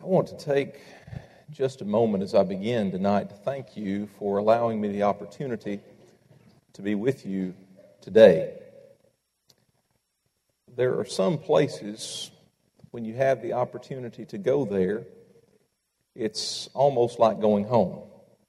I want to take just a moment as I begin tonight to thank you for allowing me the opportunity to be with you today. There are some places when you have the opportunity to go there, it's almost like going home.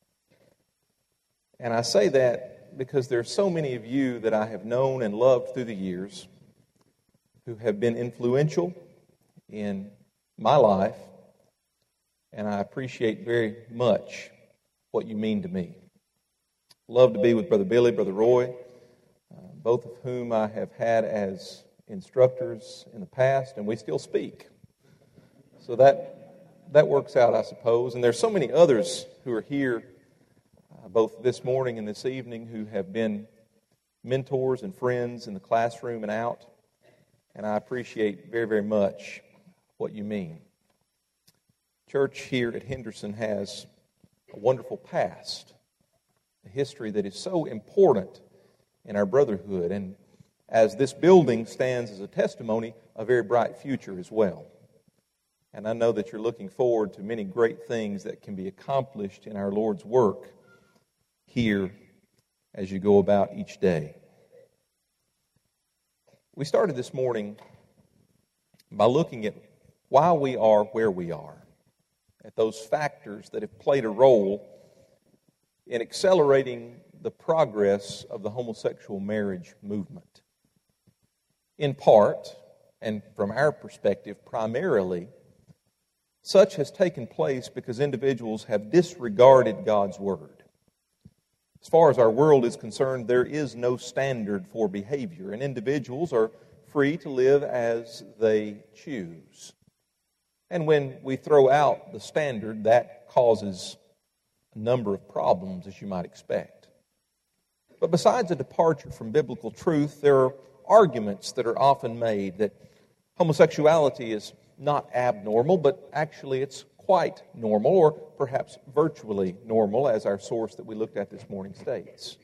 And I say that because there are so many of you that I have known and loved through the years who have been influential in my life, and I appreciate very much what you mean to me. Love to be with Brother Billy, Brother Roy, both of whom I have had as instructors in the past, and we still speak. So that works out, I suppose. And there's so many others who are here, both this morning and this evening, who have been mentors and friends in the classroom and out, and I appreciate very, very much what you mean. Church here at Henderson has a wonderful past, a history that is so important in our brotherhood, and as this building stands as a testimony, a very bright future as well. And I know that you're looking forward to many great things that can be accomplished in our Lord's work here as you go about each day. We started this morning by looking at why we are where we are, at those factors that have played a role in accelerating the progress of the homosexual marriage movement. In part, and from our perspective primarily, such has taken place because individuals have disregarded God's Word. As far as our world is concerned, there is no standard for behavior, and individuals are free to live as they choose. And when we throw out the standard, that causes a number of problems, as you might expect. But besides a departure from biblical truth, there are arguments that are often made that homosexuality is not abnormal, but actually it's quite normal, or perhaps virtually normal, as our source that we looked at this morning states.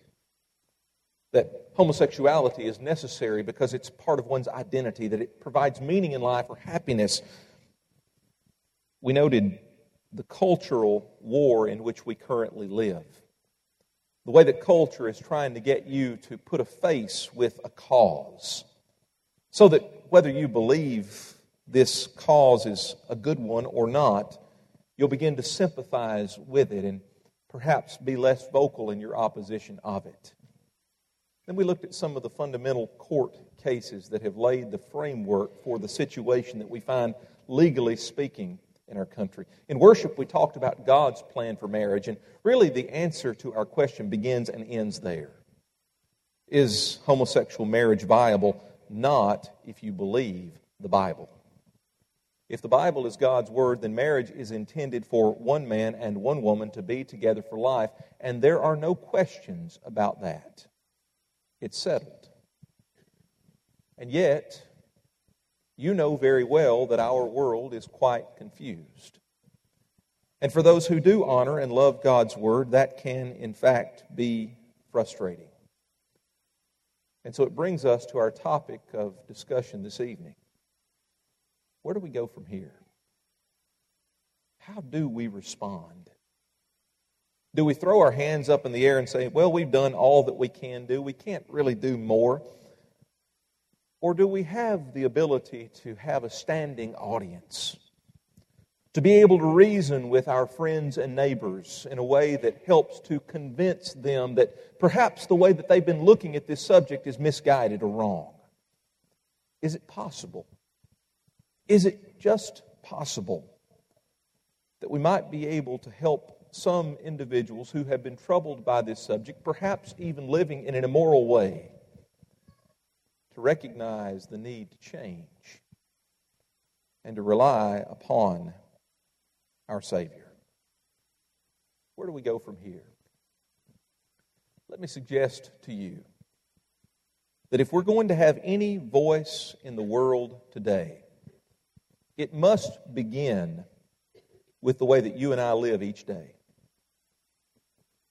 That homosexuality is necessary because it's part of one's identity, that it provides meaning in life or happiness. We noted the cultural war in which we currently live. The way that culture is trying to get you to put a face with a cause, so that whether you believe this cause is a good one or not, you'll begin to sympathize with it and perhaps be less vocal in your opposition of it. Then we looked at some of the fundamental court cases that have laid the framework for the situation that we find, legally speaking, in our country. In worship, we talked about God's plan for marriage, and really the answer to our question begins and ends there. Is homosexual marriage viable? Not if you believe the Bible. If the Bible is God's Word, then marriage is intended for one man and one woman to be together for life, and there are no questions about that. It's settled. And yet, you know very well that our world is quite confused. And for those who do honor and love God's Word, that can, in fact, be frustrating. And so it brings us to our topic of discussion this evening. Where do we go from here? How do we respond? Do we throw our hands up in the air and say, well, we've done all that we can do, we can't really do more? Or do we have the ability to have a standing audience? To be able to reason with our friends and neighbors in a way that helps to convince them that perhaps the way that they've been looking at this subject is misguided or wrong? Is it possible? Is it just possible that we might be able to help some individuals who have been troubled by this subject, perhaps even living in an immoral way, to recognize the need to change and to rely upon our Savior? Where do we go from here? Let me suggest to you that if we're going to have any voice in the world today, it must begin with the way that you and I live each day.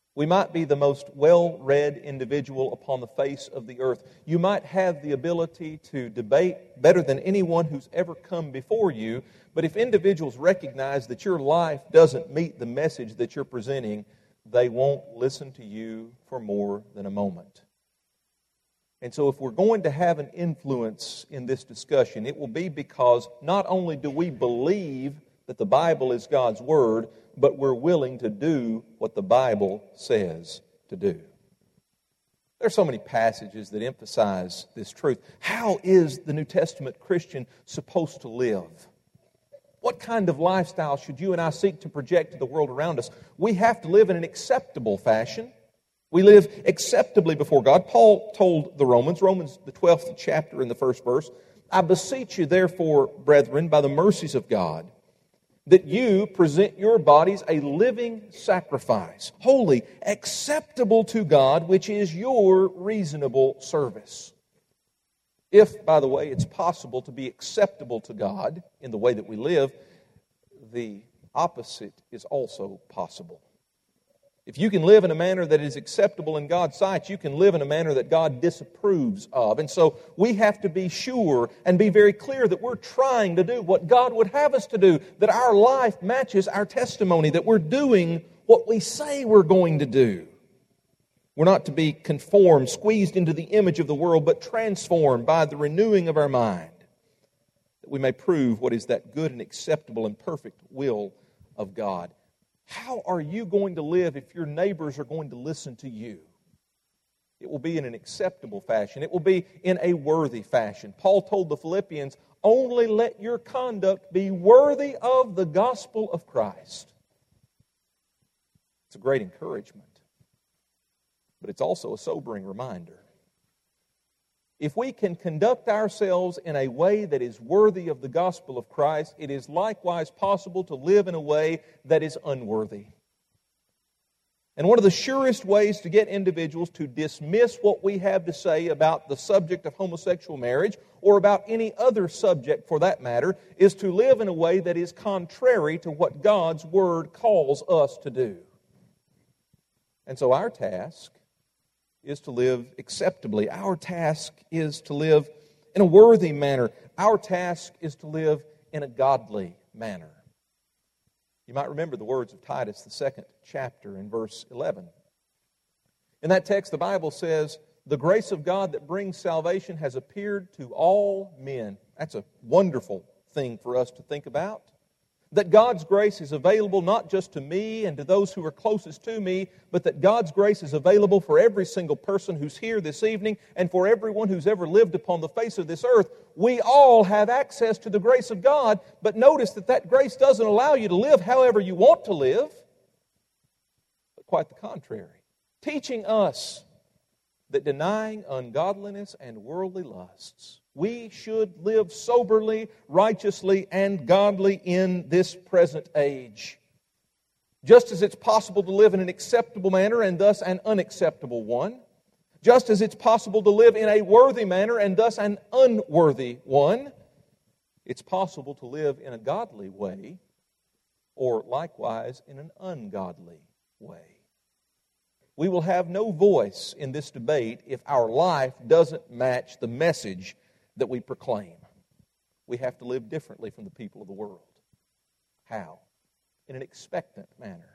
We might be the most well-read individual upon the face of the earth. You might have the ability to debate better than anyone who's ever come before you, but if individuals recognize that your life doesn't meet the message that you're presenting, they won't listen to you for more than a moment. And so if we're going to have an influence in this discussion, it will be because not only do we believe that the Bible is God's Word, but we're willing to do what the Bible says to do. There are so many passages that emphasize this truth. How is the New Testament Christian supposed to live? What kind of lifestyle should you and I seek to project to the world around us? We have to live in an acceptable fashion. We live acceptably before God. Paul told the Romans, the 12th chapter in the first verse, I beseech you therefore, brethren, by the mercies of God, that you present your bodies a living sacrifice, holy, acceptable to God, which is your reasonable service. If, by the way, it's possible to be acceptable to God in the way that we live, the opposite is also possible. If you can live in a manner that is acceptable in God's sight, you can live in a manner that God disapproves of. And so we have to be sure and be very clear that we're trying to do what God would have us to do, that our life matches our testimony, that we're doing what we say we're going to do. We're not to be conformed, squeezed into the image of the world, but transformed by the renewing of our mind, that we may prove what is that good and acceptable and perfect will of God. How are you going to live if your neighbors are going to listen to you? It will be in an acceptable fashion. It will be in a worthy fashion. Paul told the Philippians, only let your conduct be worthy of the gospel of Christ. It's a great encouragement, but it's also a sobering reminder. If we can conduct ourselves in a way that is worthy of the gospel of Christ, it is likewise possible to live in a way that is unworthy. And one of the surest ways to get individuals to dismiss what we have to say about the subject of homosexual marriage, or about any other subject for that matter, is to live in a way that is contrary to what God's Word calls us to do. And so our task is to live acceptably. Our task is to live in a worthy manner. Our task is to live in a godly manner. You might remember the words of Titus, the 2nd chapter, in verse 11. In that text, the Bible says, the grace of God that brings salvation has appeared to all men. That's a wonderful thing for us to think about. That God's grace is available not just to me and to those who are closest to me, but that God's grace is available for every single person who's here this evening and for everyone who's ever lived upon the face of this earth. We all have access to the grace of God, but notice that that grace doesn't allow you to live however you want to live, but quite the contrary, teaching us that denying ungodliness and worldly lusts, we should live soberly, righteously, and godly in this present age. Just as it's possible to live in an acceptable manner and thus an unacceptable one, just as it's possible to live in a worthy manner and thus an unworthy one, it's possible to live in a godly way or likewise in an ungodly way. We will have no voice in this debate if our life doesn't match the message that we proclaim. We have to live differently from the people of the world. How? In an expectant manner.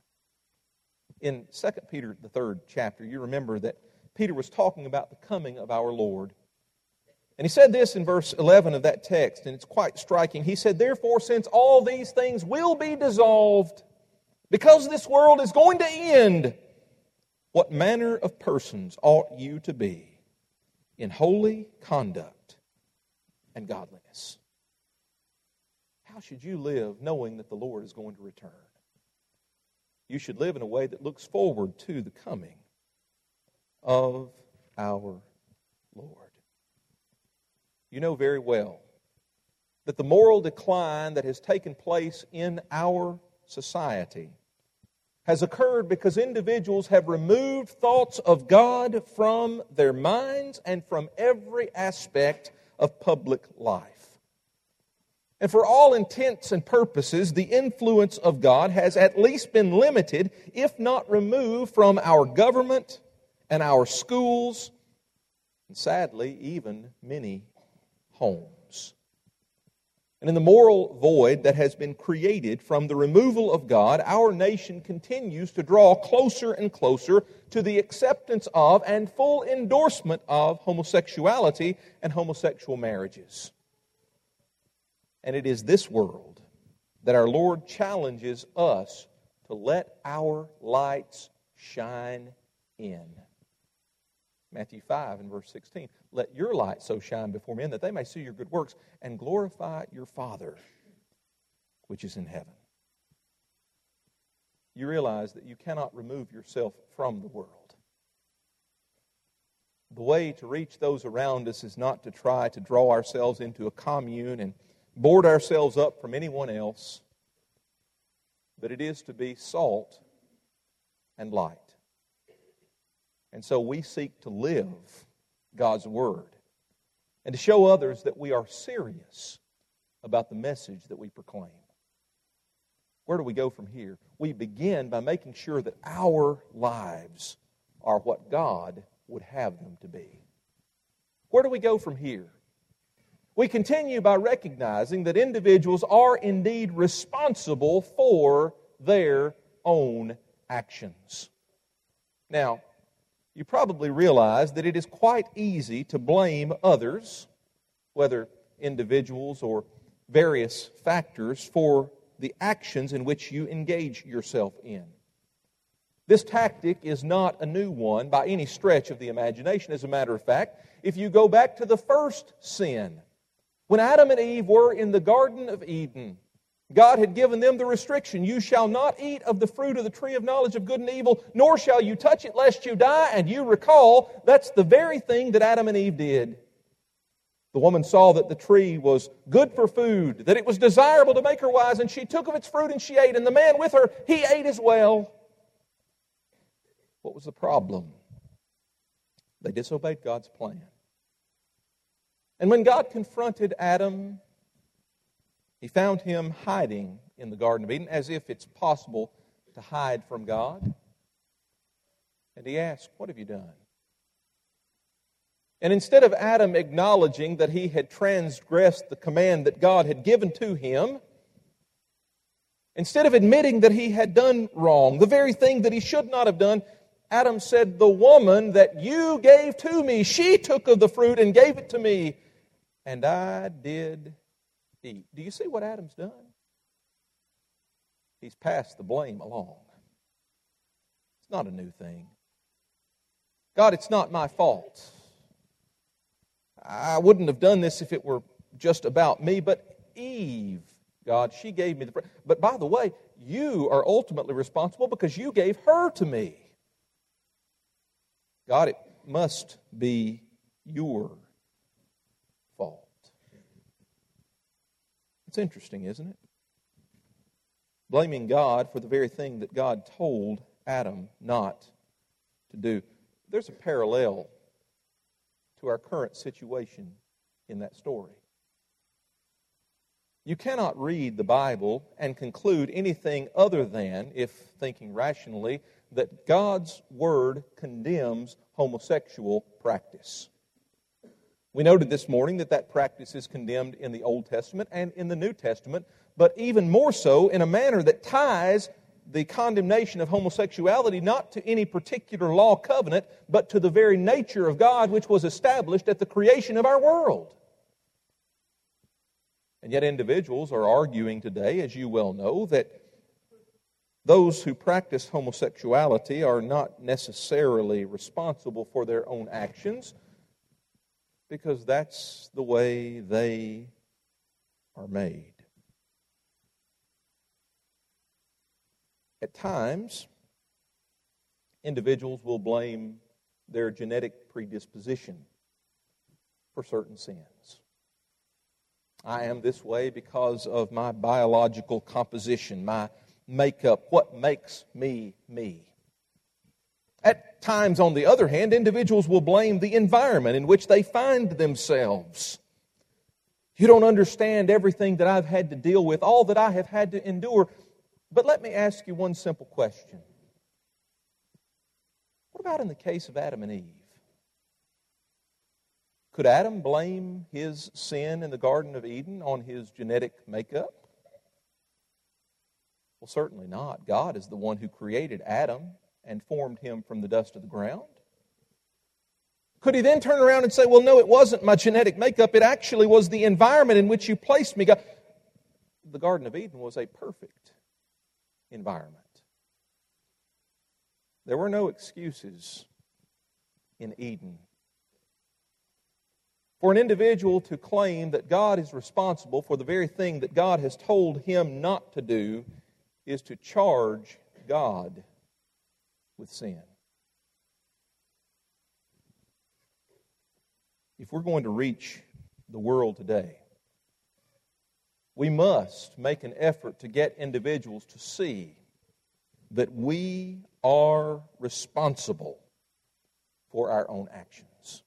In 2 Peter, the 3rd chapter, you remember that Peter was talking about the coming of our Lord. And he said this in verse 11 of that text, and it's quite striking. He said, therefore, since all these things will be dissolved, because this world is going to end, what manner of persons ought you to be in holy conduct and godliness? How should you live knowing that the Lord is going to return? You should live in a way that looks forward to the coming of our Lord. You know very well that the moral decline that has taken place in our society has occurred because individuals have removed thoughts of God from their minds and from every aspect of public life. And for all intents and purposes, the influence of God has at least been limited, if not removed, from our government and our schools, and sadly, even many homes. And in the moral void that has been created from the removal of God, our nation continues to draw closer and closer to the acceptance of and full endorsement of homosexuality and homosexual marriages. And it is this world that our Lord challenges us to let our lights shine in. Matthew 5 and verse 16. Let your light so shine before men that they may see your good works and glorify your Father which is in heaven. You realize that you cannot remove yourself from the world. The way to reach those around us is not to try to draw ourselves into a commune and board ourselves up from anyone else, but it is to be salt and light. And so we seek to live God's Word and to show others that we are serious about the message that we proclaim. Where do we go from here? We begin by making sure that our lives are what God would have them to be. Where do we go from here? We continue by recognizing that individuals are indeed responsible for their own actions. Now, you probably realize that it is quite easy to blame others, whether individuals or various factors, for the actions in which you engage yourself in. This tactic is not a new one by any stretch of the imagination. As a matter of fact, if you go back to the first sin, when Adam and Eve were in the Garden of Eden, God had given them the restriction, you shall not eat of the fruit of the tree of knowledge of good and evil, nor shall you touch it lest you die. And you recall, that's the very thing that Adam and Eve did. The woman saw that the tree was good for food, that it was desirable to make her wise, and she took of its fruit and she ate, and the man with her, he ate as well. What was the problem? They disobeyed God's plan. And when God confronted Adam, He found him hiding in the Garden of Eden, as if it's possible to hide from God. And He asked, "What have you done?" And instead of Adam acknowledging that he had transgressed the command that God had given to him, instead of admitting that he had done wrong, the very thing that he should not have done, Adam said, "The woman that you gave to me, she took of the fruit and gave it to me, and I did eat." Do you see what Adam's done? He's passed the blame along. It's not a new thing. God, it's not my fault. I wouldn't have done this if it were just about me, but Eve, God, she gave me the fruit. But by the way, you are ultimately responsible because you gave her to me. God, it must be your fault. It's interesting, isn't it? Blaming God for the very thing that God told Adam not to do. There's a parallel to our current situation in that story. You cannot read the Bible and conclude anything other than, if thinking rationally, that God's Word condemns homosexual practice. We noted this morning that practice is condemned in the Old Testament and in the New Testament, but even more so in a manner that ties the condemnation of homosexuality not to any particular law covenant, but to the very nature of God which was established at the creation of our world. And yet individuals are arguing today, as you well know, that those who practice homosexuality are not necessarily responsible for their own actions because that's the way they are made. At times, individuals will blame their genetic predisposition for certain sins. I am this way because of my biological composition, my makeup, what makes me me. At times, on the other hand, individuals will blame the environment in which they find themselves. You don't understand everything that I've had to deal with, all that I have had to endure. But let me ask you one simple question. What about in the case of Adam and Eve? Could Adam blame his sin in the Garden of Eden on his genetic makeup? Well, certainly not. God is the one who created Adam and formed him from the dust of the ground. Could he then turn around and say, well, no, it wasn't my genetic makeup. It actually was the environment in which you placed me. God. The Garden of Eden was a perfect environment. There were no excuses in Eden. For an individual to claim that God is responsible for the very thing that God has told him not to do is to charge God with sin. If we're going to reach the world today, we must make an effort to get individuals to see that we are responsible for our own actions.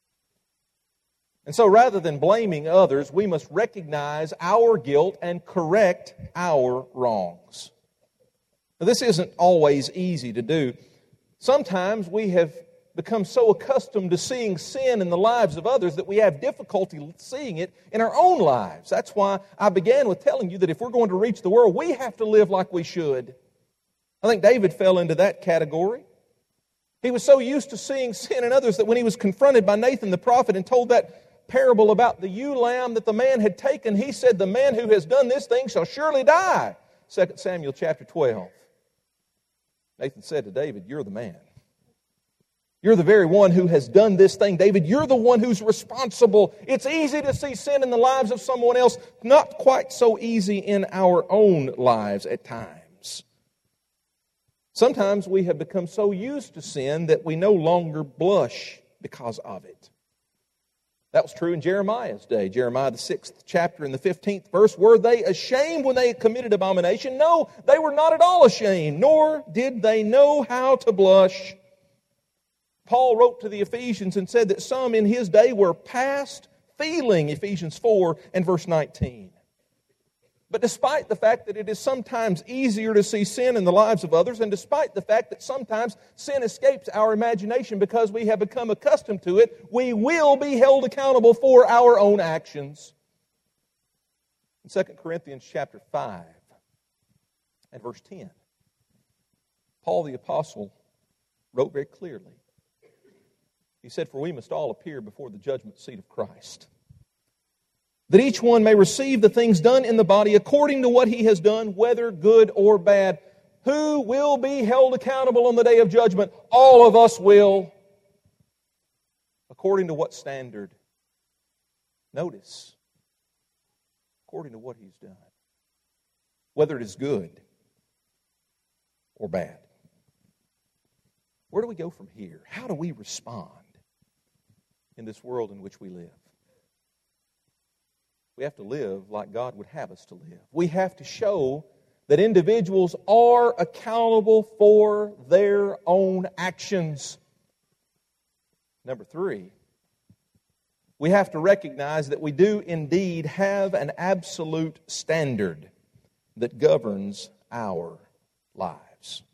And so rather than blaming others, we must recognize our guilt and correct our wrongs. Now, this isn't always easy to do. Sometimes we have become so accustomed to seeing sin in the lives of others that we have difficulty seeing it in our own lives. That's why I began with telling you that if we're going to reach the world, we have to live like we should. I think David fell into that category. He was so used to seeing sin in others that when he was confronted by Nathan the prophet and told that parable about the ewe lamb that the man had taken, he said, the man who has done this thing shall surely die. 2 Samuel chapter 12. Nathan said to David, you're the man. You're the very one who has done this thing. David, you're the one who's responsible. It's easy to see sin in the lives of someone else, not quite so easy in our own lives at times. Sometimes we have become so used to sin that we no longer blush because of it. That was true in Jeremiah's day. Jeremiah, the 6th chapter and the 15th verse. Were they ashamed when they committed abomination? No, they were not at all ashamed, nor did they know how to blush. Paul wrote to the Ephesians and said that some in his day were past feeling, Ephesians 4 and verse 19. But despite the fact that it is sometimes easier to see sin in the lives of others, and despite the fact that sometimes sin escapes our imagination because we have become accustomed to it, we will be held accountable for our own actions. In 2 Corinthians chapter 5 and verse 10, Paul the Apostle wrote very clearly. He said, for we must all appear before the judgment seat of Christ, that each one may receive the things done in the body according to what he has done, whether good or bad. Who will be held accountable on the day of judgment? All of us will. According to what standard? Notice, according to what he's done. Whether it is good or bad. Where do we go from here? How do we respond in this world in which we live? We have to live like God would have us to live. We have to show that individuals are accountable for their own actions. Number 3, we have to recognize that we do indeed have an absolute standard that governs our lives.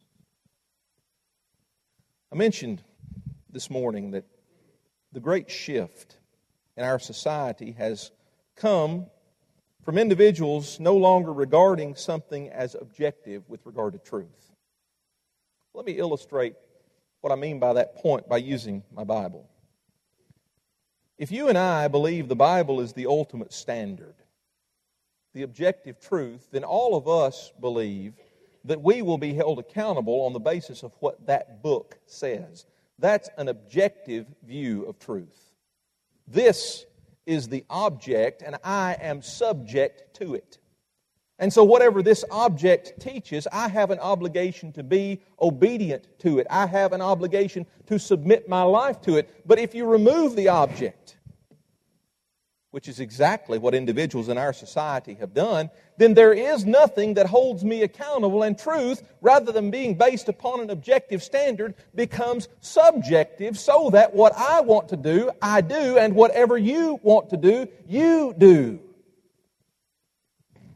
I mentioned this morning that the great shift in our society has come from individuals no longer regarding something as objective with regard to truth. Let me illustrate what I mean by that point by using my Bible. If you and I believe the Bible is the ultimate standard, the objective truth, then all of us believe that we will be held accountable on the basis of what that book says. That's an objective view of truth. This is the object, and I am subject to it. And so whatever this object teaches, I have an obligation to be obedient to it. I have an obligation to submit my life to it. But if you remove the object, which is exactly what individuals in our society have done, then there is nothing that holds me accountable, and truth, rather than being based upon an objective standard, becomes subjective, so that what I want to do, I do, and whatever you want to do, you do.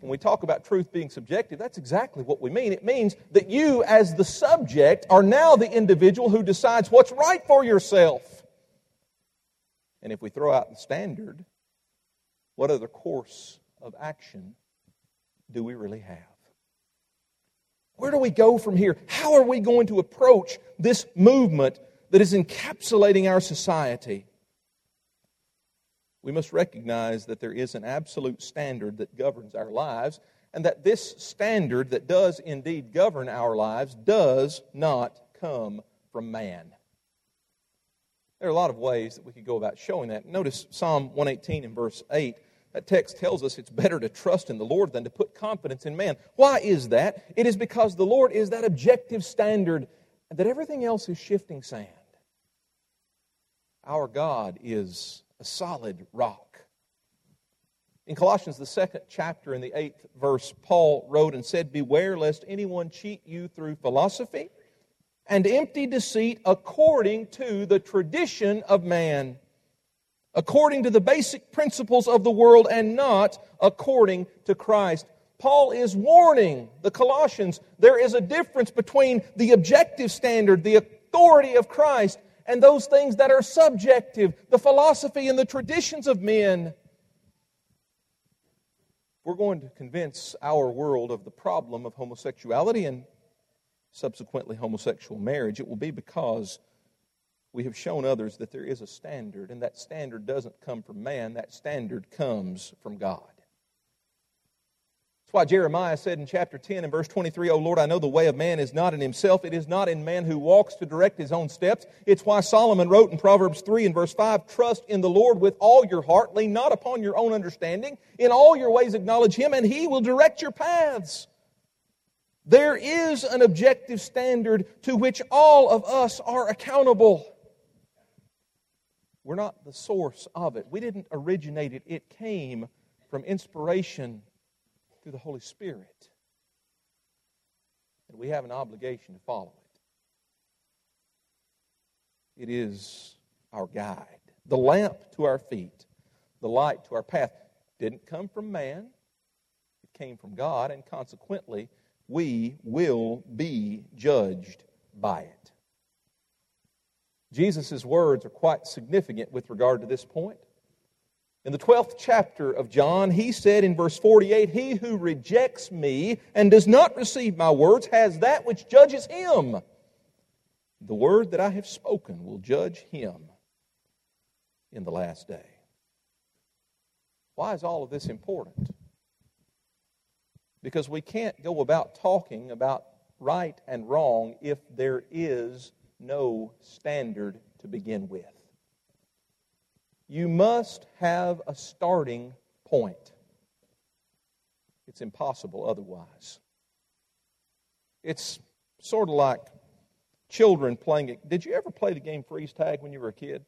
When we talk about truth being subjective, that's exactly what we mean. It means that you, as the subject, are now the individual who decides what's right for yourself. And if we throw out the standard, what other course of action do we really have? Where do we go from here? How are we going to approach this movement that is encapsulating our society? We must recognize that there is an absolute standard that governs our lives, and that this standard that does indeed govern our lives does not come from man. There are a lot of ways that we could go about showing that. Notice Psalm 118 and verse 8. That text tells us it's better to trust in the Lord than to put confidence in man. Why is that? It is because the Lord is that objective standard, and that everything else is shifting sand. Our God is a solid rock. In Colossians, the 2nd chapter and the 8th verse, Paul wrote and said, "Beware lest anyone cheat you through philosophy and empty deceit according to the tradition of man, according to the basic principles of the world and not according to Christ." Paul is warning the Colossians there is a difference between the objective standard, the authority of Christ, and those things that are subjective, the philosophy and the traditions of men. We're going to convince our world of the problem of homosexuality and subsequently homosexual marriage. It will be because we have shown others that there is a standard, and that standard doesn't come from man, that standard comes from God. That's why Jeremiah said in chapter 10 and verse 23, "O Lord, I know the way of man is not in himself. It is not in man who walks to direct his own steps." It's why Solomon wrote in Proverbs 3 and verse 5, "Trust in the Lord with all your heart. Lean not upon your own understanding. In all your ways acknowledge Him, and He will direct your paths." There is an objective standard to which all of us are accountable. We're not the source of it. We didn't originate it. It came from inspiration through the Holy Spirit. And we have an obligation to follow it. It is our guide, the lamp to our feet, the light to our path. Didn't come from man. It came from God, and consequently, we will be judged by it. Jesus' words are quite significant with regard to this point. In the 12th chapter of John, He said in verse 48, "He who rejects me and does not receive my words has that which judges him. The word that I have spoken will judge him in the last day." Why is all of this important? Because we can't go about talking about right and wrong if there is no standard to begin with. You must have a starting point. It's impossible otherwise. It's sort of like children playing it. Did you ever play the game freeze tag when you were a kid?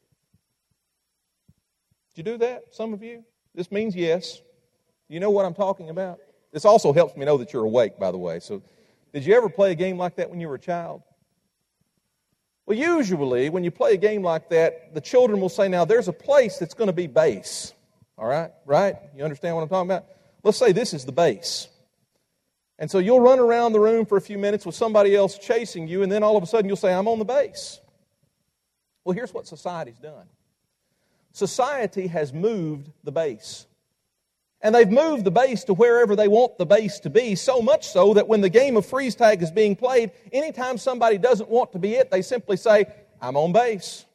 Did you do that, some of you? This means yes. You know what I'm talking about? This also helps me know that you're awake, by the way. So, did you ever play a game like that when you were a child? Well, usually, when you play a game like that, the children will say, now, there's a place that's going to be base. All right? Right? You understand what I'm talking about? Let's say this is the base. And so you'll run around the room for a few minutes with somebody else chasing you, and then all of a sudden you'll say, I'm on the base. Well, here's what society's done. Society has moved the base. And they've moved the base to wherever they want the base to be, so much so that when the game of freeze tag is being played, anytime somebody doesn't want to be it, they simply say, I'm on base.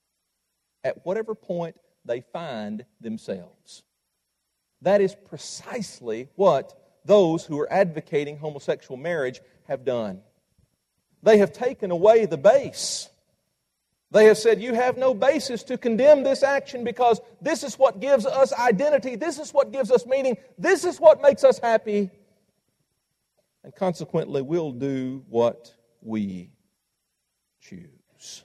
At whatever point they find themselves. That is precisely what those who are advocating homosexual marriage have done. They have taken away the base. They have said, you have no basis to condemn this action because this is what gives us identity. This is what gives us meaning. This is what makes us happy. And consequently, we'll do what we choose.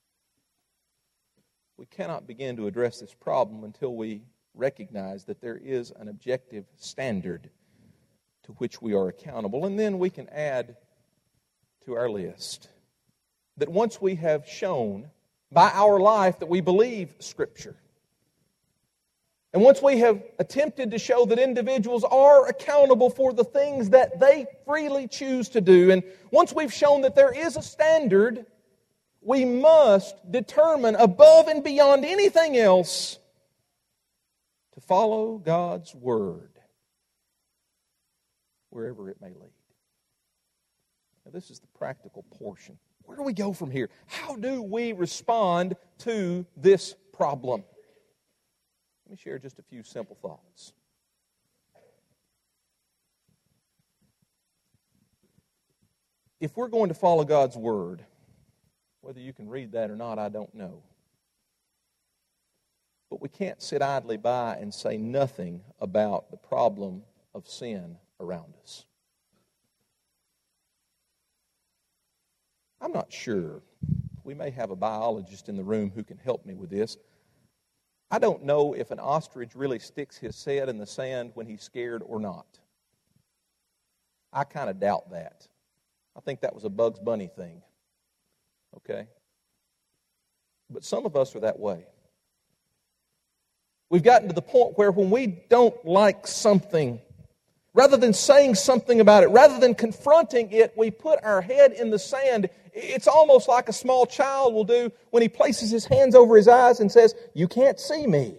We cannot begin to address this problem until we recognize that there is an objective standard to which we are accountable. And then we can add to our list that once we have shown by our life that we believe Scripture, And once we have attempted to show that individuals are accountable for the things that they freely choose to do, and once we've shown that there is a standard, we must determine above and beyond anything else to follow God's Word wherever it may lead. Now, this is the practical portion. Where do we go from here? How do we respond to this problem? Let me share just a few simple thoughts. If we're going to follow God's Word, whether you can read that or not, I don't know. But we can't sit idly by and say nothing about the problem of sin around us. I'm not sure. We may have a biologist in the room who can help me with this. I don't know if an ostrich really sticks his head in the sand when he's scared or not. I kind of doubt that. I think that was a Bugs Bunny thing. Okay? But some of us are that way. We've gotten to the point where when we don't like something, rather than saying something about it, rather than confronting it, we put our head in the sand. It's almost like a small child will do when he places his hands over his eyes and says, "You can't see me."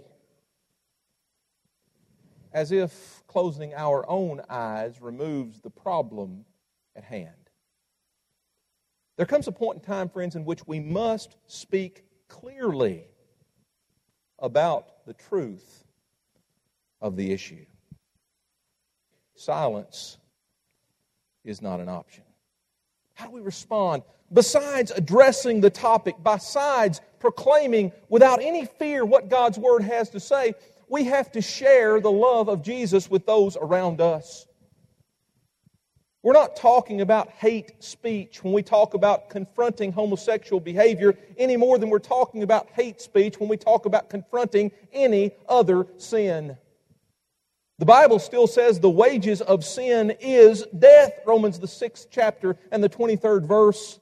As if closing our own eyes removes the problem at hand. There comes a point in time, friends, in which we must speak clearly about the truth of the issue. Silence is not an option. How do we respond? Besides addressing the topic, besides proclaiming without any fear what God's Word has to say, we have to share the love of Jesus with those around us. We're not talking about hate speech when we talk about confronting homosexual behavior any more than we're talking about hate speech when we talk about confronting any other sin. The Bible still says the wages of sin is death, Romans the 6th chapter and the 23rd verse.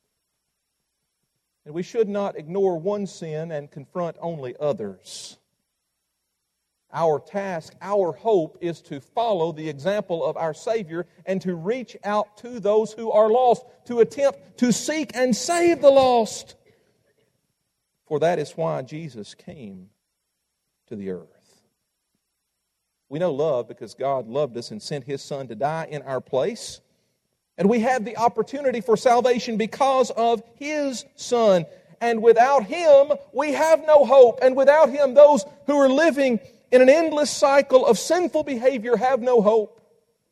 And we should not ignore one sin and confront only others. Our task, our hope is to follow the example of our Savior and to reach out to those who are lost, to attempt to seek and save the lost. For that is why Jesus came to the earth. We know love because God loved us and sent His Son to die in our place. And we have the opportunity for salvation because of His Son. And without Him, we have no hope. And without Him, those who are living in an endless cycle of sinful behavior have no hope.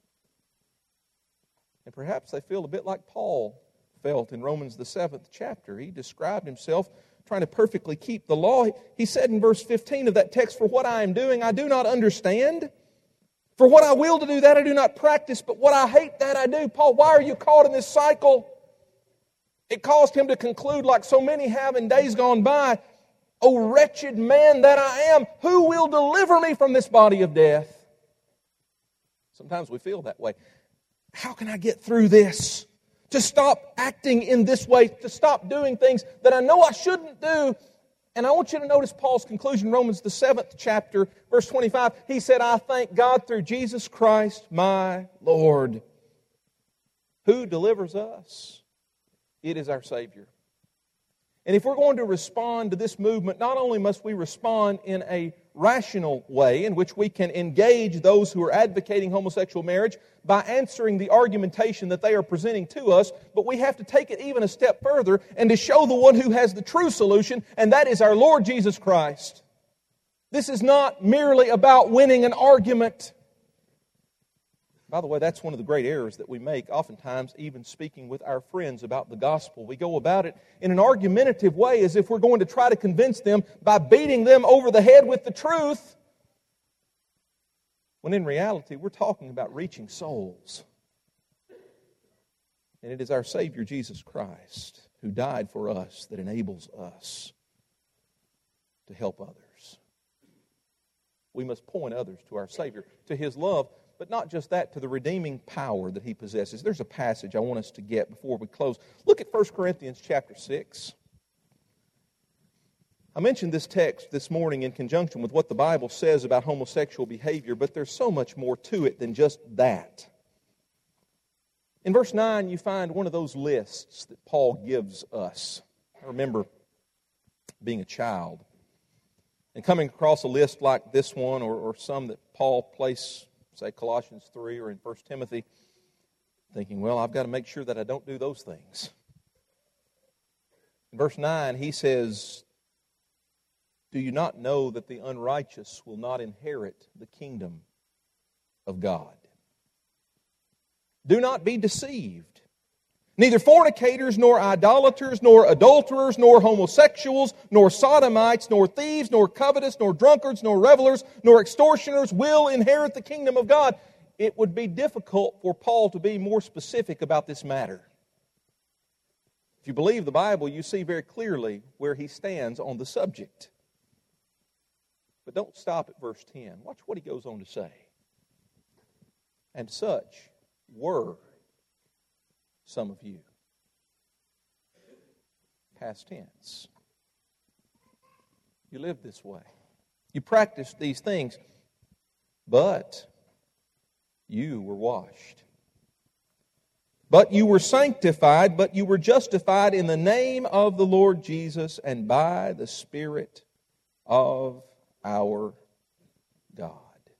And perhaps they feel a bit like Paul felt in Romans the 7th chapter. He described himself trying to perfectly keep the law. He said in verse 15 of that text, "For what I am doing, I do not understand. For what I will to do, that I do not practice. But what I hate, that I do." Paul, why are you caught in this cycle? It caused him to conclude, like so many have in days gone by, "O wretched man that I am, who will deliver me from this body of death?" Sometimes we feel that way. How can I get through this? To stop acting in this way, to stop doing things that I know I shouldn't do. And I want you to notice Paul's conclusion, Romans the 7th chapter, verse 25. He said, "I thank God through Jesus Christ my Lord." Who delivers us? It is our Savior. And if we're going to respond to this movement, not only must we respond in a rational way in which we can engage those who are advocating homosexual marriage by answering the argumentation that they are presenting to us, but we have to take it even a step further and to show the one who has the true solution, and that is our Lord Jesus Christ. This is not merely about winning an argument. By the way, that's one of the great errors that we make, oftentimes even speaking with our friends about the gospel. We go about it in an argumentative way as if we're going to try to convince them by beating them over the head with the truth, when in reality we're talking about reaching souls. And it is our Savior Jesus Christ who died for us that enables us to help others. We must point others to our Savior, to His love, but not just that, to the redeeming power that He possesses. There's a passage I want us to get before we close. Look at 1 Corinthians chapter 6. I mentioned this text this morning in conjunction with what the Bible says about homosexual behavior, but there's so much more to it than just that. In verse 9, you find one of those lists that Paul gives us. I remember being a child and coming across a list like this one or some that Paul placed, say Colossians 3 or in 1 Timothy, thinking, well, I've got to make sure that I don't do those things. In verse 9, he says, do you not know that the unrighteous will not inherit the kingdom of God? Do not be deceived. Neither fornicators, nor idolaters, nor adulterers, nor homosexuals, nor sodomites, nor thieves, nor covetous, nor drunkards, nor revelers, nor extortioners will inherit the kingdom of God. It would be difficult for Paul to be more specific about this matter. If you believe the Bible, you see very clearly where he stands on the subject. But don't stop at verse 10. Watch what he goes on to say. And such were some of you. Past tense. You lived this way. You practiced these things. But you were washed. But you were sanctified, but you were justified in the name of the Lord Jesus and by the Spirit of our God.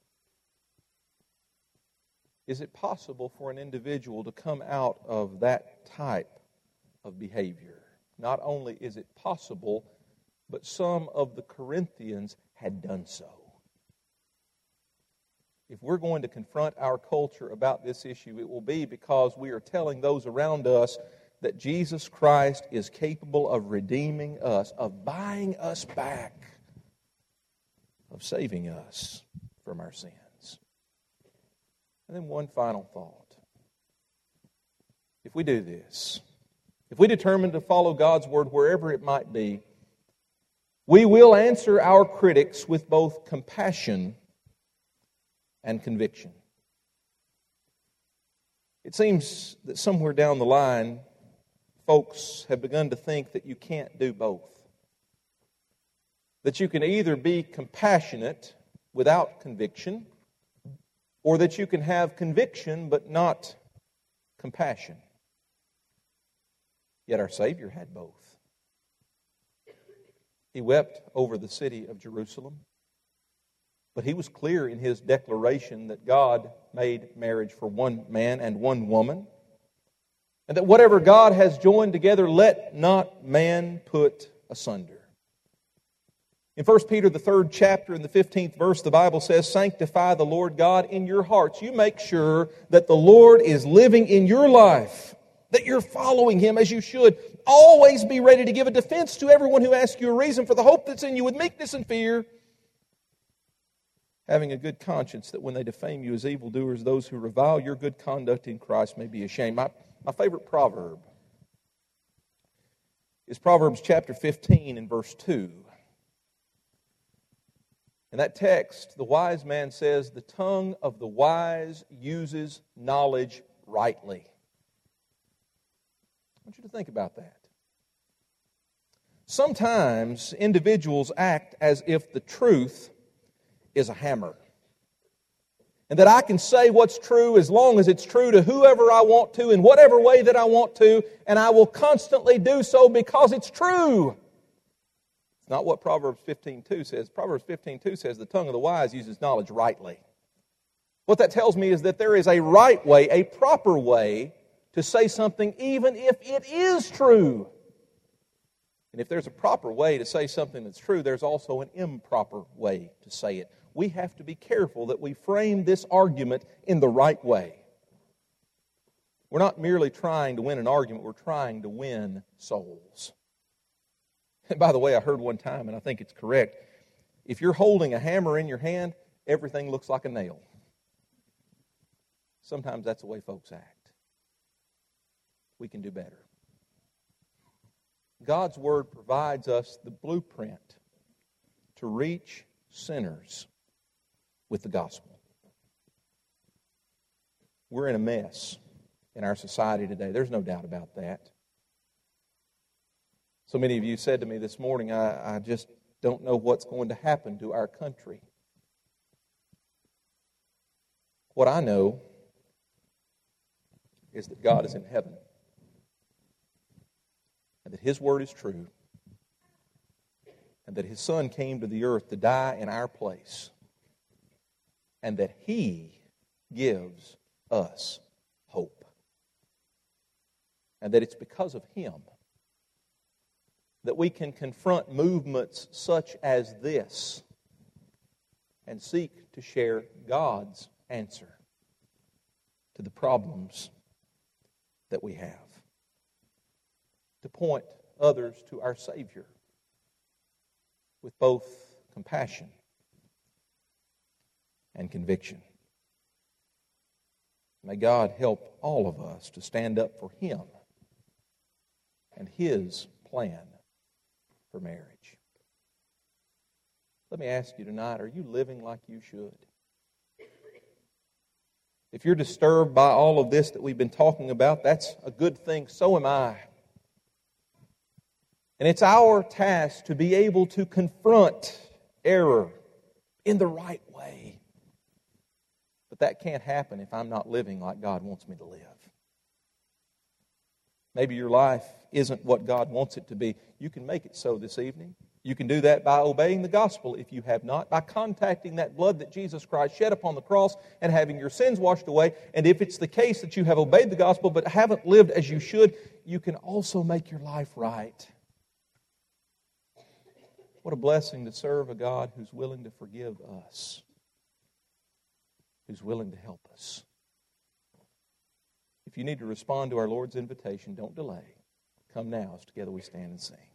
Is it possible for an individual to come out of that type of behavior? Not only is it possible, but some of the Corinthians had done so. If we're going to confront our culture about this issue, it will be because we are telling those around us that Jesus Christ is capable of redeeming us, of buying us back, of saving us from our sins. And then one final thought. If we do this, if we determine to follow God's Word wherever it might be, we will answer our critics with both compassion and conviction. It seems that somewhere down the line, folks have begun to think that you can't do both. That you can either be compassionate without conviction, or that you can have conviction but not compassion. Yet our Savior had both. He wept over the city of Jerusalem, but He was clear in His declaration that God made marriage for one man and one woman, and that whatever God has joined together, let not man put asunder. In 1 Peter, the 3rd chapter, in the 15th verse, the Bible says, sanctify the Lord God in your hearts. You make sure that the Lord is living in your life, that you're following Him as you should. Always be ready to give a defense to everyone who asks you a reason for the hope that's in you with meekness and fear, having a good conscience that when they defame you as evildoers, those who revile your good conduct in Christ may be ashamed. My favorite proverb is Proverbs chapter 15 and verse 2. In that text, the wise man says, the tongue of the wise uses knowledge rightly. I want you to think about that. Sometimes individuals act as if the truth is a hammer, and that I can say what's true as long as it's true to whoever I want to, in whatever way that I want to, and I will constantly do so because it's true. It's not what Proverbs 15:2 says. Proverbs 15:2 says the tongue of the wise uses knowledge rightly. What that tells me is that there is a right way, a proper way to say something even if it is true. And if there's a proper way to say something that's true, there's also an improper way to say it. We have to be careful that we frame this argument in the right way. We're not merely trying to win an argument, we're trying to win souls. And by the way, I heard one time, and I think it's correct, if you're holding a hammer in your hand, everything looks like a nail. Sometimes that's the way folks act. We can do better. God's Word provides us the blueprint to reach sinners with the gospel. We're in a mess in our society today. There's no doubt about that. So many of you said to me this morning, I just don't know what's going to happen to our country. What I know is that God is in heaven and that His word is true and that His Son came to the earth to die in our place and that He gives us hope. And that it's because of Him that we can confront movements such as this and seek to share God's answer to the problems that we have. To point others to our Savior with both compassion and conviction. May God help all of us to stand up for Him and His plan for marriage. Let me ask you tonight, are you living like you should? If you're disturbed by all of this that we've been talking about, that's a good thing. So am I. And it's our task to be able to confront error in the right way. But that can't happen if I'm not living like God wants me to live. Maybe your life isn't what God wants it to be. You can make it so this evening. You can do that by obeying the gospel if you have not, by contacting that blood that Jesus Christ shed upon the cross and having your sins washed away. And if it's the case that you have obeyed the gospel but haven't lived as you should, you can also make your life right. What a blessing to serve a God who's willing to forgive us, who's willing to help us. If you need to respond to our Lord's invitation, don't delay. Come now as together we stand and sing.